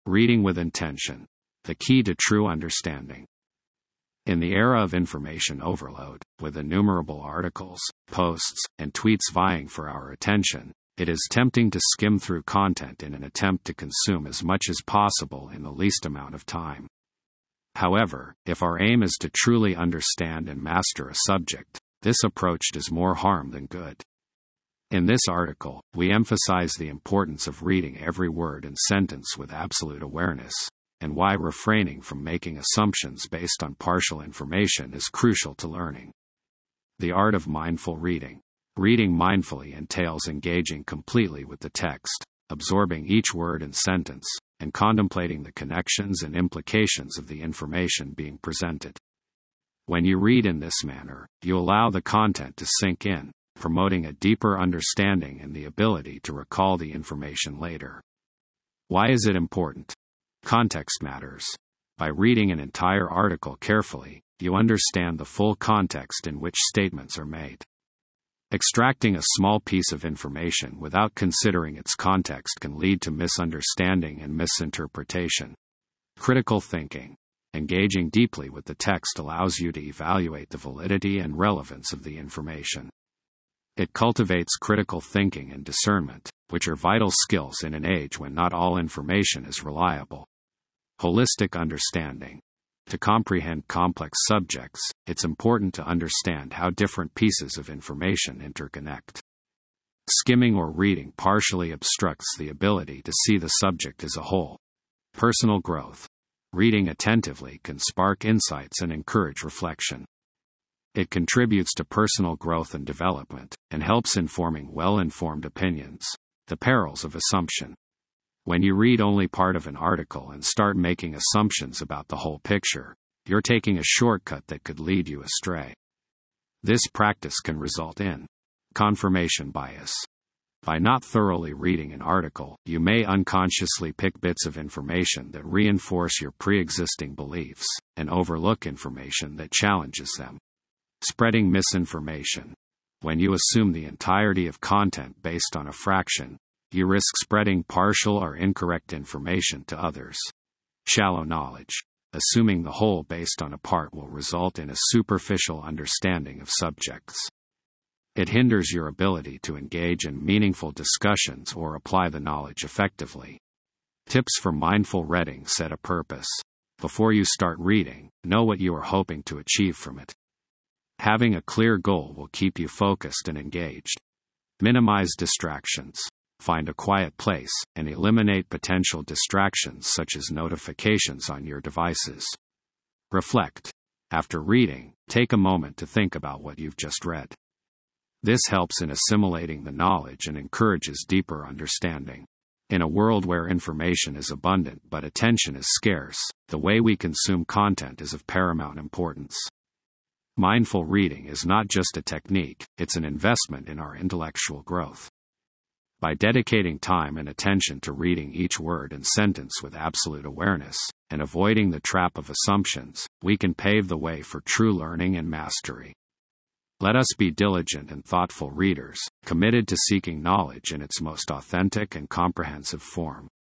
Reading with intention, the key to true understanding. In the era of information overload, with innumerable articles, posts, and tweets vying for our attention, it is tempting to skim through content in an attempt to consume as much as possible in the least amount of time. However, if our aim is to truly understand and master a subject, this approach does more harm than good. In this article, we emphasize the importance of reading every word and sentence with absolute awareness, and why refraining from making assumptions based on partial information is crucial to learning. The art of mindful reading. Reading mindfully entails engaging completely with the text, absorbing each word and sentence, and contemplating the connections and implications of the information being presented. When you read in this manner, you allow the content to sink in, promoting a deeper understanding and the ability to recall the information later. Why is it important? Context matters. By reading an entire article carefully, you understand the full context in which statements are made. Extracting a small piece of information without considering its context can lead to misunderstanding and misinterpretation. Critical thinking. Engaging deeply with the text allows you to evaluate the validity and relevance of the information. It cultivates critical thinking and discernment, which are vital skills in an age when not all information is reliable. Holistic understanding. To comprehend complex subjects, it's important to understand how different pieces of information interconnect. Skimming or reading partially obstructs the ability to see the subject as a whole. Personal growth. Reading attentively can spark insights and encourage reflection. It contributes to personal growth and development, and helps informing well-informed opinions. The perils of assumption. When you read only part of an article and start making assumptions about the whole picture, you're taking a shortcut that could lead you astray. This practice can result in confirmation bias. By not thoroughly reading an article, you may unconsciously pick bits of information that reinforce your pre-existing beliefs, and overlook information that challenges them. Spreading misinformation. When you assume the entirety of content based on a fraction, you risk spreading partial or incorrect information to others. Shallow knowledge. Assuming the whole based on a part will result in a superficial understanding of subjects. It hinders your ability to engage in meaningful discussions or apply the knowledge effectively. Tips for mindful reading. Set a purpose. Before you start reading, know what you are hoping to achieve from it. Having a clear goal will keep you focused and engaged. Minimize distractions. Find a quiet place, and eliminate potential distractions such as notifications on your devices. Reflect. After reading, take a moment to think about what you've just read. This helps in assimilating the knowledge and encourages deeper understanding. In a world where information is abundant but attention is scarce, the way we consume content is of paramount importance. Mindful reading is not just a technique, it's an investment in our intellectual growth. By dedicating time and attention to reading each word and sentence with absolute awareness, and avoiding the trap of assumptions, we can pave the way for true learning and mastery. Let us be diligent and thoughtful readers, committed to seeking knowledge in its most authentic and comprehensive form.